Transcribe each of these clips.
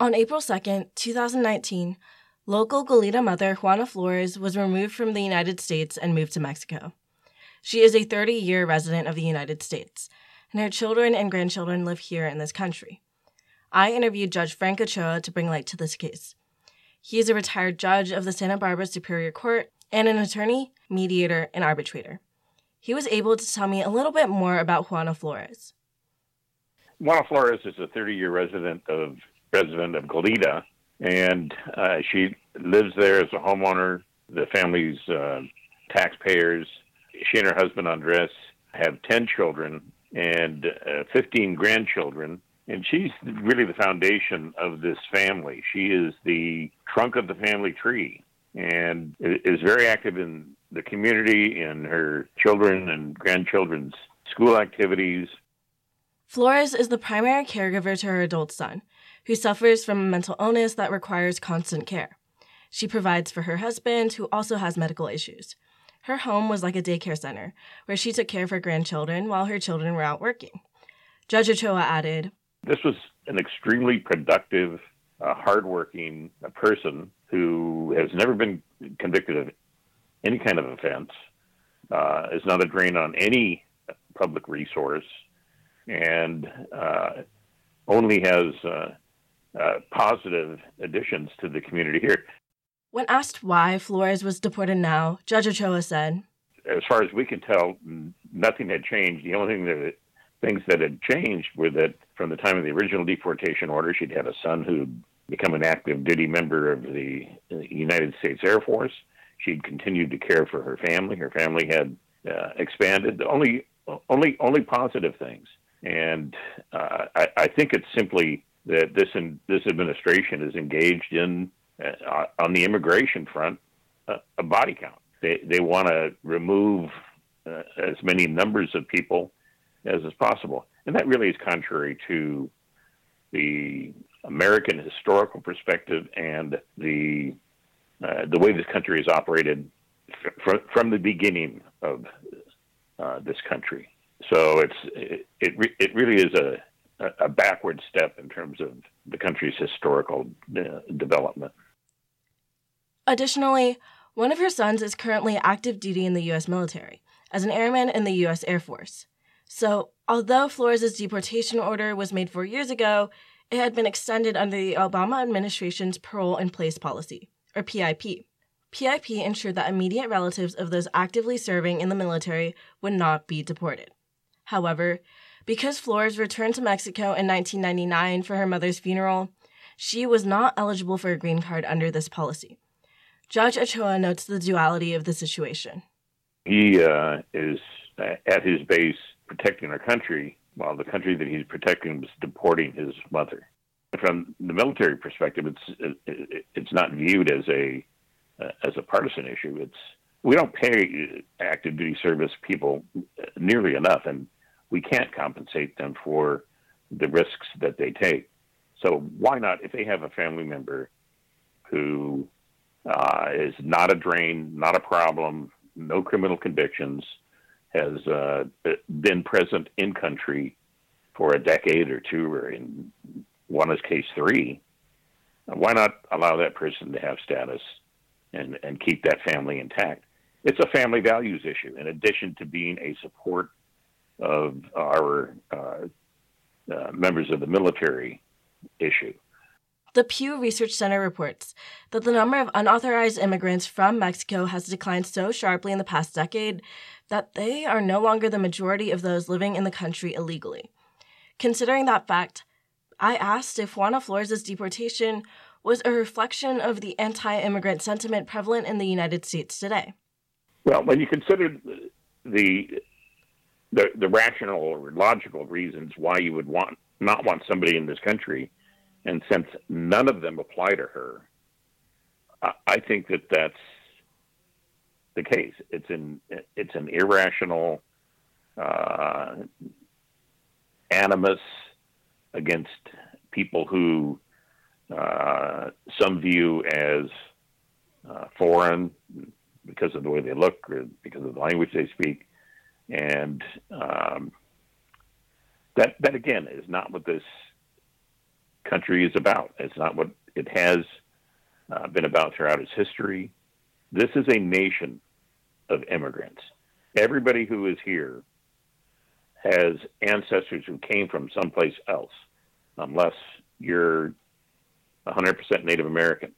On April 2, 2019, local Goleta mother Juana Flores was removed from the United States and moved to Mexico. She is a 30-year resident of the United States, and her children and grandchildren live here in this country. I interviewed Judge Frank Ochoa to bring light to this case. He is a retired judge of the Santa Barbara Superior Court and an attorney, mediator, and arbitrator. He was able to tell me a little bit more about Juana Flores. Juana Flores is a 30-year resident of Goleta, and she lives there as a homeowner. The family's taxpayers. She and her husband, Andres, have 10 children and 15 grandchildren, and she's really the foundation of this family. She is the trunk of the family tree and is very active in the community, in her children and grandchildren's school activities. Flores is the primary caregiver to her adult son, who suffers from a mental illness that requires constant care. She provides for her husband, who also has medical issues. Her home was like a daycare center, where she took care of her grandchildren while her children were out working. Judge Ochoa added, "This was an extremely productive, hardworking person who has never been convicted of any kind of offense, is not a drain on any public resource, and only has positive additions to the community here." When asked why Flores was deported now, Judge Ochoa said, "As far as we can tell, nothing had changed. The only things that had changed were that from the time of the original deportation order, she'd had a son who'd become an active duty member of the United States Air Force. She'd continued to care for her family. Her family had expanded. Only positive things. And I think it's simply that this administration is engaged in, on the immigration front, a body count. They want to remove as many numbers of people as is possible. And that really is contrary to the American historical perspective and the way this country has operated from the beginning of this country. So it really is a backward step in terms of the country's historical development. Additionally, one of her sons is currently active duty in the U.S. military as an airman in the U.S. Air Force. So, although Flores' deportation order was made 4 years ago, it had been extended under the Obama administration's Parole in Place policy, or PIP. PIP ensured that immediate relatives of those actively serving in the military would not be deported. However, because Flores returned to Mexico in 1999 for her mother's funeral, she was not eligible for a green card under this policy. Judge Ochoa notes the duality of the situation. He is at his base protecting our country, while the country that he's protecting was deporting his mother. From the military perspective, it's not viewed as a partisan issue. We don't pay active duty service people nearly enough, and we can't compensate them for the risks that they take. So why not, if they have a family member who is not a drain, not a problem, no criminal convictions, has been present in country for a decade or two, or in Juana's case 3, why not allow that person to have status and keep that family intact? It's a family values issue, in addition to being a support of our members of the military issue. The Pew Research Center reports that the number of unauthorized immigrants from Mexico has declined so sharply in the past decade that they are no longer the majority of those living in the country illegally. Considering that fact, I asked if Juana Flores' deportation was a reflection of the anti-immigrant sentiment prevalent in the United States today. Well, when you consider the rational or logical reasons why you would not want somebody in this country, and since none of them apply to her, I think that that's the case. It's an irrational animus against people who some view as foreign because of the way they look or because of the language they speak. And that again is not what this country is about. It's not what it has been about throughout its history. This is a nation of immigrants. Everybody who is here has ancestors who came from someplace else, unless you're 100% Native American.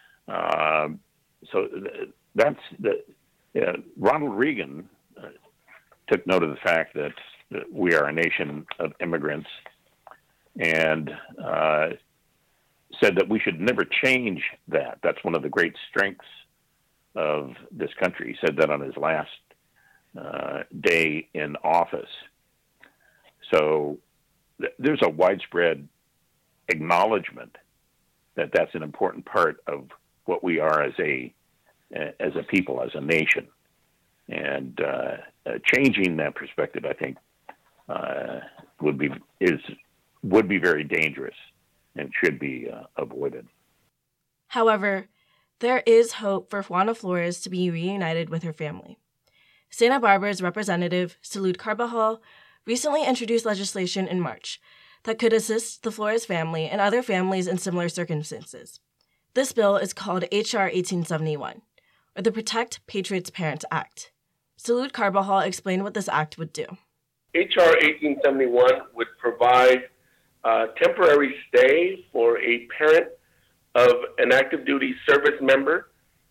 So that's Ronald Reagan took note of the fact that we are a nation of immigrants, and said that we should never change that. That's one of the great strengths of this country. He said that on his last day in office. So there's a widespread acknowledgement that that's an important part of what we are as a people, as a nation. And changing that perspective, I think, would be very dangerous and should be avoided. However, there is hope for Juana Flores to be reunited with her family. Santa Barbara's Representative Salud Carbajal recently introduced legislation in March that could assist the Flores family and other families in similar circumstances. This bill is called H.R. 1871, or the Protect Patriots' Parents Act. Salud Carbajal explained what this act would do. H.R. 1871 would provide a temporary stay for a parent of an active duty service member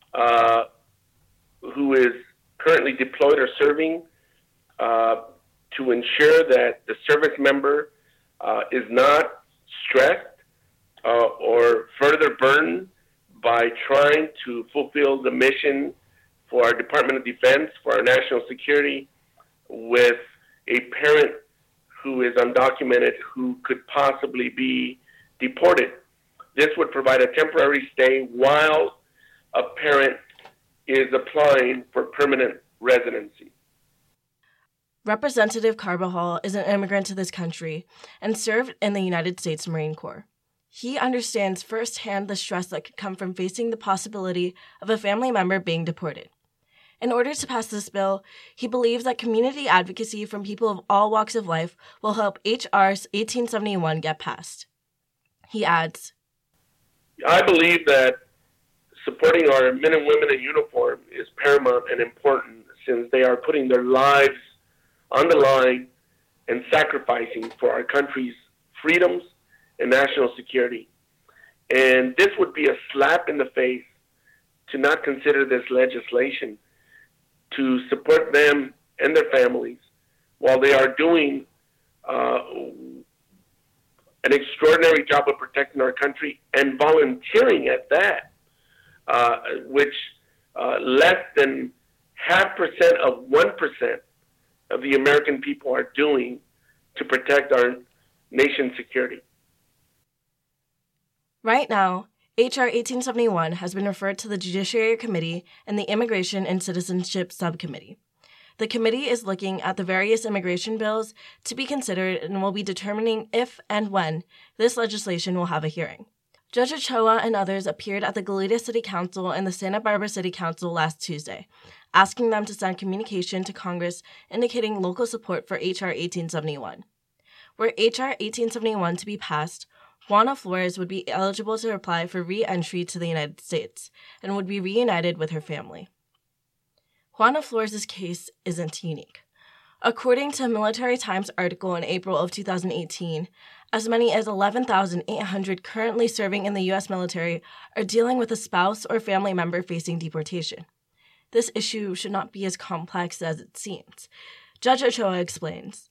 who is currently deployed or serving to ensure that the service member is not stressed or further burdened by trying to fulfill the mission for our Department of Defense, for our national security, with a parent who is undocumented who could possibly be deported. This would provide a temporary stay while a parent is applying for permanent residency. Representative Carbajal is an immigrant to this country and served in the United States Marine Corps. He understands firsthand the stress that could come from facing the possibility of a family member being deported. In order to pass this bill, he believes that community advocacy from people of all walks of life will help H.R. 1871 get passed. He adds, I believe that supporting our men and women in uniform is paramount and important, since they are putting their lives on the line and sacrificing for our country's freedoms and national security. And this would be a slap in the face to not consider this legislation to support them and their families while they are doing an extraordinary job of protecting our country and volunteering at that, which less than 0.5% of 1% of the American people are doing to protect our nation's security. Right now, H.R. 1871 has been referred to the Judiciary Committee and the Immigration and Citizenship Subcommittee. The committee is looking at the various immigration bills to be considered and will be determining if and when this legislation will have a hearing. Judge Ochoa and others appeared at the Goleta City Council and the Santa Barbara City Council last Tuesday, asking them to send communication to Congress indicating local support for H.R. 1871. Were H.R. 1871 to be passed, Juana Flores would be eligible to apply for re-entry to the United States and would be reunited with her family. Juana Flores' case isn't unique. According to a Military Times article in April of 2018, as many as 11,800 currently serving in the U.S. military are dealing with a spouse or family member facing deportation. This issue should not be as complex as it seems, Judge Ochoa explains.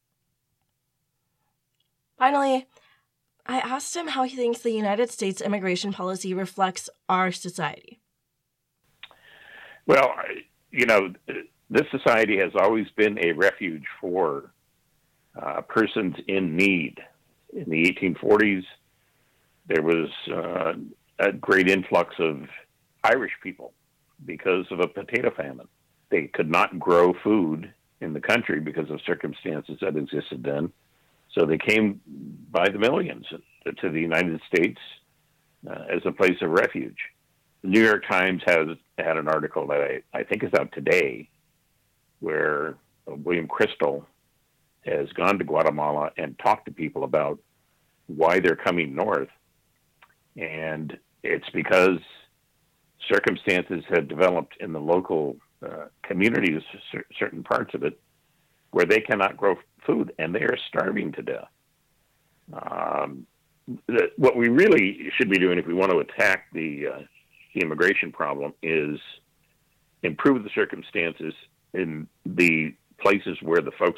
Finally, I asked him how he thinks the United States immigration policy reflects our society. Well, this society has always been a refuge for persons in need. In the 1840s, there was a great influx of Irish people because of a potato famine. They could not grow food in the country because of circumstances that existed then. So they came by the millions to the United States as a place of refuge. The New York Times has had an article that I think is out today where William Crystal has gone to Guatemala and talked to people about why they're coming north. And it's because circumstances have developed in the local communities, certain parts of it, where they cannot grow food and they are starving to death. What we really should be doing if we want to attack the immigration problem is improve the circumstances in the places where the folks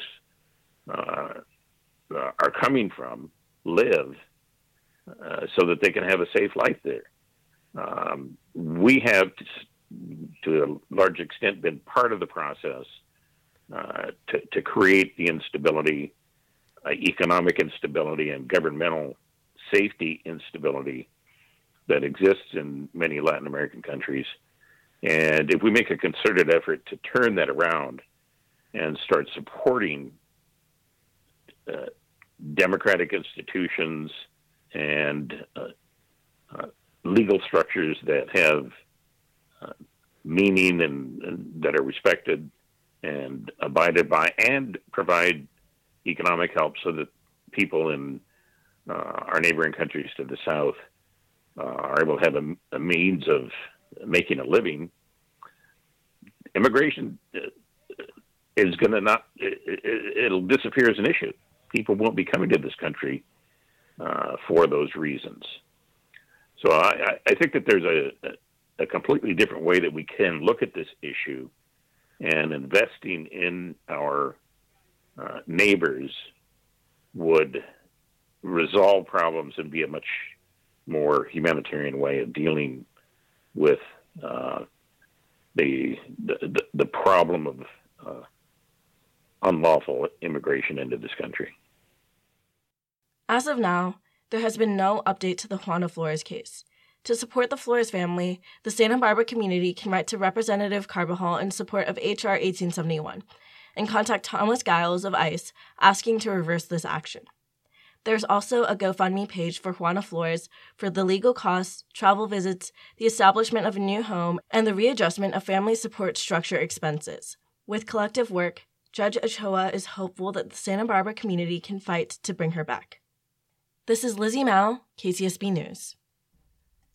are coming from, live, so that they can have a safe life there. We have, to a large extent, been part of the process to create the instability, economic instability, and governmental safety instability that exists in many Latin American countries. And if we make a concerted effort to turn that around and start supporting democratic institutions and legal structures that have meaning and that are respected and abided by, and provide economic help so that people in our neighboring countries to the south are able to have a means of making a living, immigration is going to it'll disappear as an issue. People won't be coming to this country for those reasons. So I think that there's a completely different way that we can look at this issue, and investing in our neighbors would resolve problems and be a much more humanitarian way of dealing with the problem of unlawful immigration into this country. As of now, there has been no update to the Juana Flores case. To support the Flores family, the Santa Barbara community can write to Representative Carbajal in support of H.R. 1871 and contact Thomas Giles of ICE asking to reverse this action. There's also a GoFundMe page for Juana Flores for the legal costs, travel visits, the establishment of a new home, and the readjustment of family support structure expenses. With collective work, Judge Ochoa is hopeful that the Santa Barbara community can fight to bring her back. This is Lizzie Mao, KCSB News.